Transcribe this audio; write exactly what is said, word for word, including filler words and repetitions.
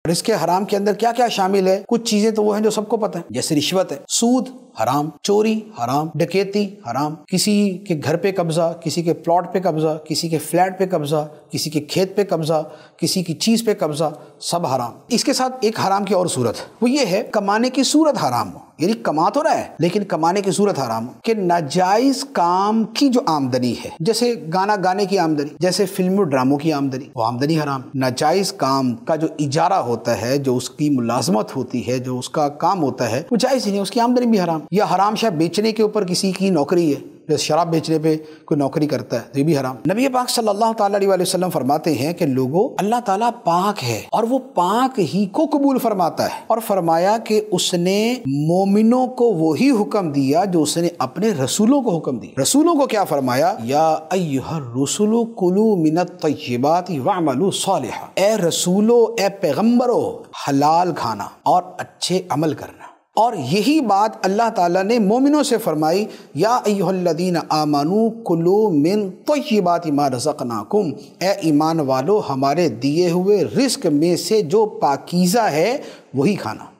رزق حرام کے اندر کیا کیا شامل ہے؟ کچھ چیزیں تو وہ ہیں جو سب کو پتہ ہے، جیسے رشوت ہے، سود حرام، چوری حرام، ڈکیتی حرام، کسی کے گھر پہ قبضہ، کسی کے پلاٹ پہ قبضہ، کسی کے فلیٹ پہ قبضہ، کسی کے کھیت پہ قبضہ، کسی کی چیز پہ قبضہ، سب حرام۔ اس کے ساتھ ایک حرام کی اور صورت وہ یہ ہے کمانے کی صورت حرام ہو، یعنی کما تو رہا ہے لیکن کمانے کی صورت حرام ہو، کہ ناجائز کام کی جو آمدنی ہے، جیسے گانا گانے کی آمدنی، جیسے فلموں ڈراموں کی آمدنی، وہ آمدنی حرام۔ ناجائز کام کا جو اجارہ ہوتا ہے، جو اس کی ملازمت ہوتی ہے، جو اس کا کام ہوتا ہے، وہ جائز ہی نہیں، اس کی آمدنی بھی حرام۔ یا حرام شاہ بیچنے کے اوپر کسی کی نوکری ہے، جیسے شراب بیچنے پہ کوئی نوکری کرتا ہے تو یہ بھی حرام۔ نبی پاک صلی اللہ تعالیٰ علیہ وآلہ وسلم فرماتے ہیں کہ لوگوں، اللہ تعالیٰ پاک ہے اور وہ پاک ہی کو قبول فرماتا ہے، اور فرمایا کہ اس نے مومنوں کو وہی حکم دیا جو اس نے اپنے رسولوں کو حکم دیا۔ رسولوں کو کیا فرمایا؟ یا ایھا الرسل کلوا من الطیبات واعملوا صالحا، اے رسولو، اے پیغمبرو، حلال کھانا اور اچھے عمل کرنا۔ اور یہی بات اللہ تعالیٰ نے مومنوں سے فرمائی، یا ایھا الذین آمنوا کلوا من طیبات ما رزقناکم، اے ایمان والو، ہمارے دیے ہوئے رزق میں سے جو پاکیزہ ہے وہی کھانا۔